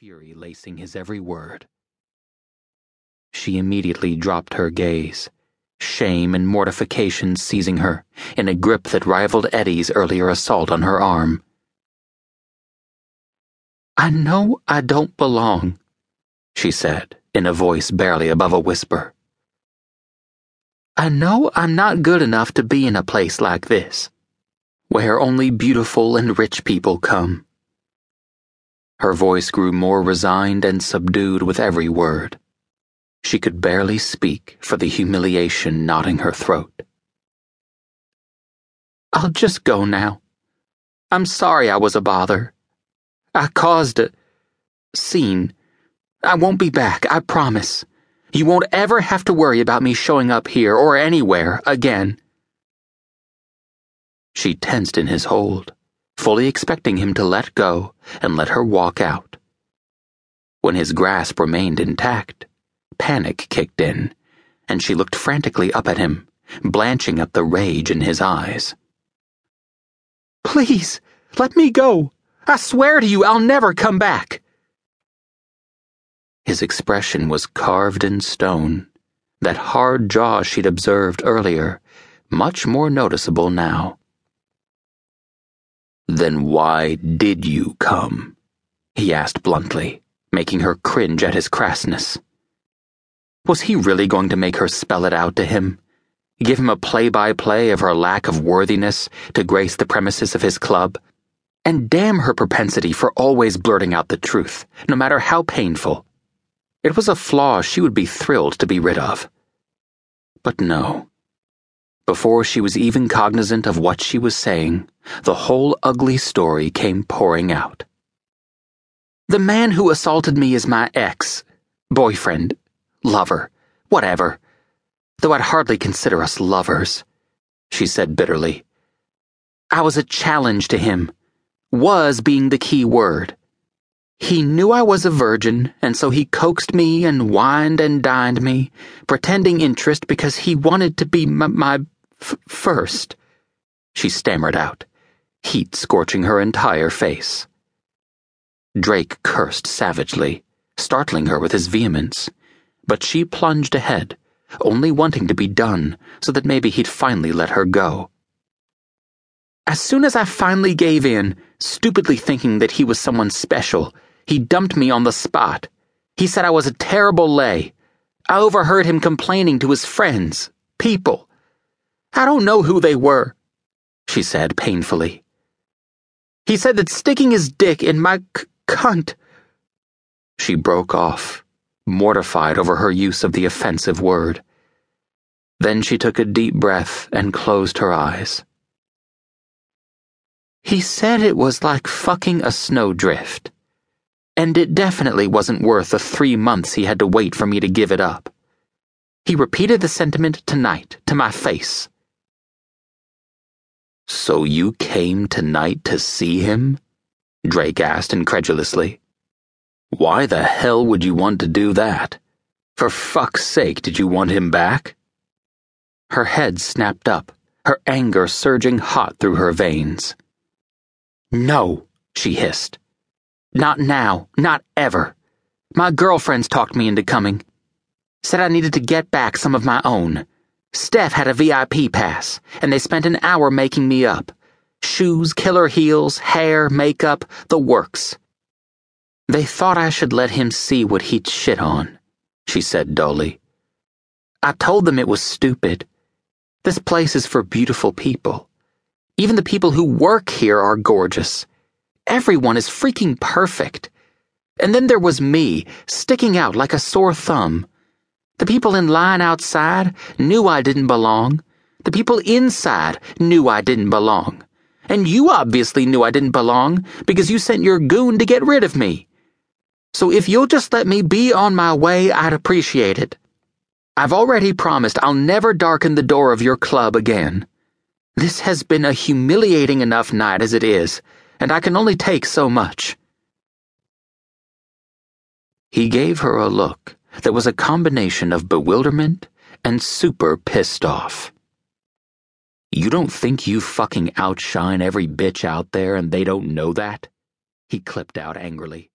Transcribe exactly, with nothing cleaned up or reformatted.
fury lacing his every word. She immediately dropped her gaze, shame and mortification seizing her in a grip that rivaled Eddie's earlier assault on her arm. "I know I don't belong," she said, in a voice barely above a whisper. "I know I'm not good enough to be in a place like this, where only beautiful and rich people come." Her voice grew more resigned and subdued with every word. She could barely speak for the humiliation knotting her throat. "I'll just go now. I'm sorry I was a bother. I caused a scene. I won't be back, I promise. You won't ever have to worry about me showing up here or anywhere again." She tensed in his hold, fully expecting him to let go and let her walk out. When his grasp remained intact, panic kicked in, and she looked frantically up at him, blanching at the rage in his eyes. "Please, let me go. I swear to you I'll never come back." His expression was carved in stone, that hard jaw she'd observed earlier, much more noticeable now. "Then why did you come?" he asked bluntly, making her cringe at his crassness. Was he really going to make her spell it out to him? Give him a play-by-play of her lack of worthiness to grace the premises of his club? And damn her propensity for always blurting out the truth, no matter how painful. It was a flaw she would be thrilled to be rid of. But no. Before she was even cognizant of what she was saying, the whole ugly story came pouring out. "The man who assaulted me is my ex, boyfriend, lover, whatever. Though I'd hardly consider us lovers," she said bitterly. "I was a challenge to him. Was being the key word. He knew I was a virgin, and so he coaxed me and wined and dined me, pretending interest because he wanted to be m- my f- first," she stammered out, heat scorching her entire face. Drake cursed savagely, startling her with his vehemence, but she plunged ahead, only wanting to be done so that maybe he'd finally let her go. "As soon as I finally gave in, stupidly thinking that he was someone special, he dumped me on the spot. He said I was a terrible lay. I overheard him complaining to his friends, people. I don't know who they were," she said painfully. "He said that sticking his dick in my c- cunt." She broke off, mortified over her use of the offensive word. Then she took a deep breath and closed her eyes. "He said it was like fucking a snowdrift. And it definitely wasn't worth the three months he had to wait for me to give it up. He repeated the sentiment tonight, to my face." "So you came tonight to see him?" Drake asked incredulously. "Why the hell would you want to do that? For fuck's sake, did you want him back?" Her head snapped up, her anger surging hot through her veins. "No," she hissed. "Not now, not ever. My girlfriends talked me into coming. Said I needed to get back some of my own. Steph had a V I P pass, and they spent an hour making me up. Shoes, killer heels, hair, makeup, the works. They thought I should let him see what he'd shit on," she said dully. "I told them it was stupid. This place is for beautiful people. Even the people who work here are gorgeous. Everyone is freaking perfect. And then there was me, sticking out like a sore thumb. The people in line outside knew I didn't belong. The people inside knew I didn't belong. And you obviously knew I didn't belong because you sent your goon to get rid of me. So if you'll just let me be on my way, I'd appreciate it. I've already promised I'll never darken the door of your club again. This has been a humiliating enough night as it is, and I can only take so much." He gave her a look that was a combination of bewilderment and super pissed off. "You don't think you fucking outshine every bitch out there and they don't know that?" he clipped out angrily.